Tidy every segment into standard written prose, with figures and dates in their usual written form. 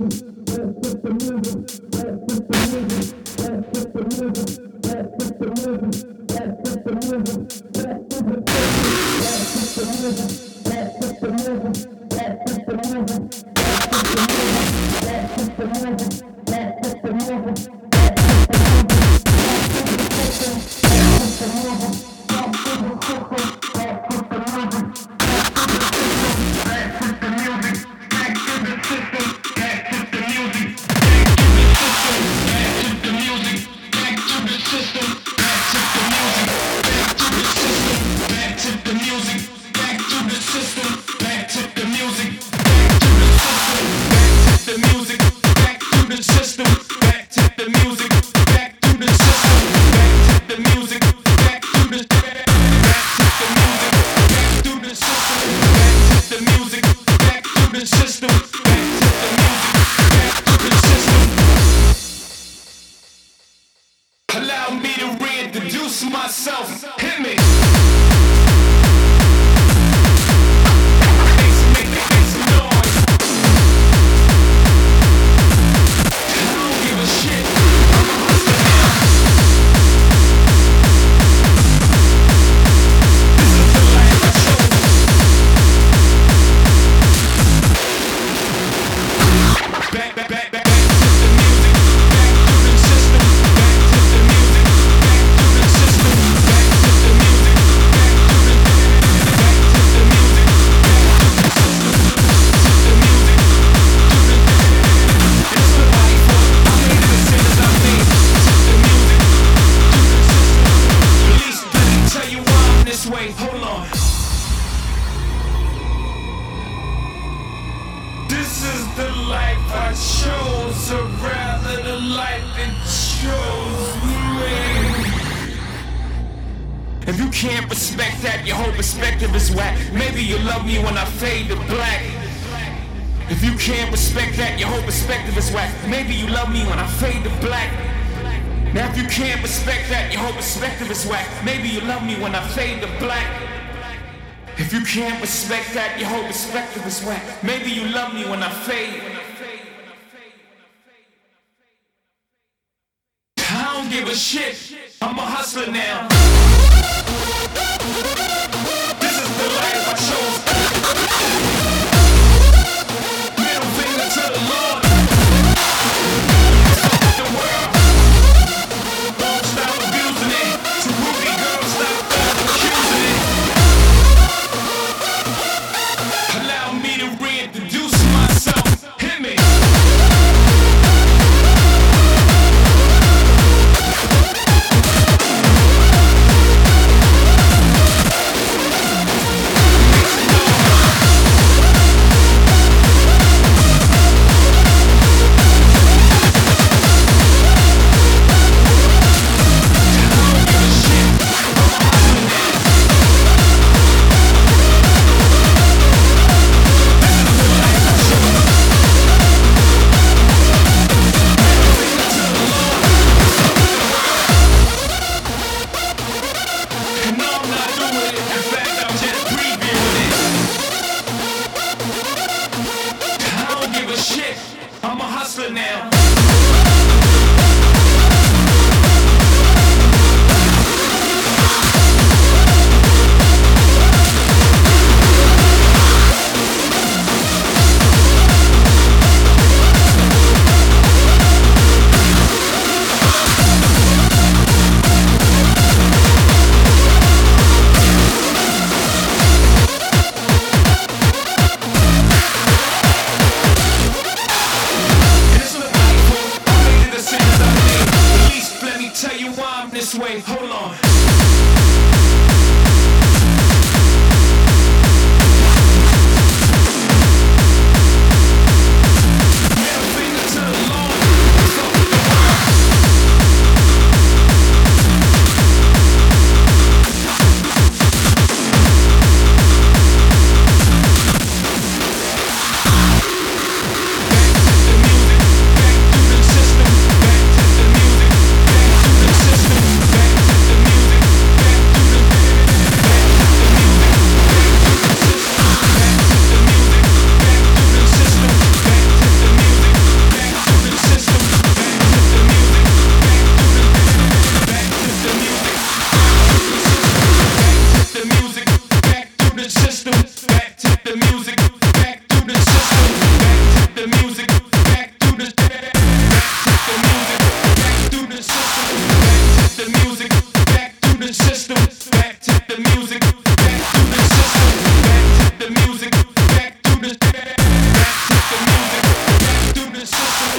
Can't respect that, your whole perspective is whack. Maybe you love me when I fade. I don't give a shit, I'm a hustler now. This is the life I chose. Middle finger to the Lord. Fuck the world. Don't stop abusing it. To Ruby girl, stop accusing it. Allow me to reintroduce myself. Hit me. It's the system. Back to the music, back to the music, back to the system. Back to the music, back to the system. Back to the music, back to the system. Back to the music, back to the music, back to the system.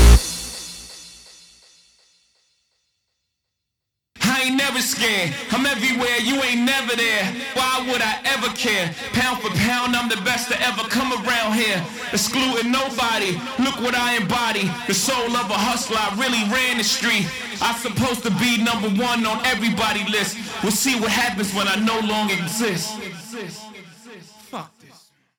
I ain't never scared, I'm everywhere, you ain't never there. Why would I ever care? Pound for pound, I'm the best to ever come around here. Excluding nobody, look what I embody. The soul of a hustler, I really ran the street. I'm supposed to be number one on everybody's list. We'll see what happens when I no longer exist.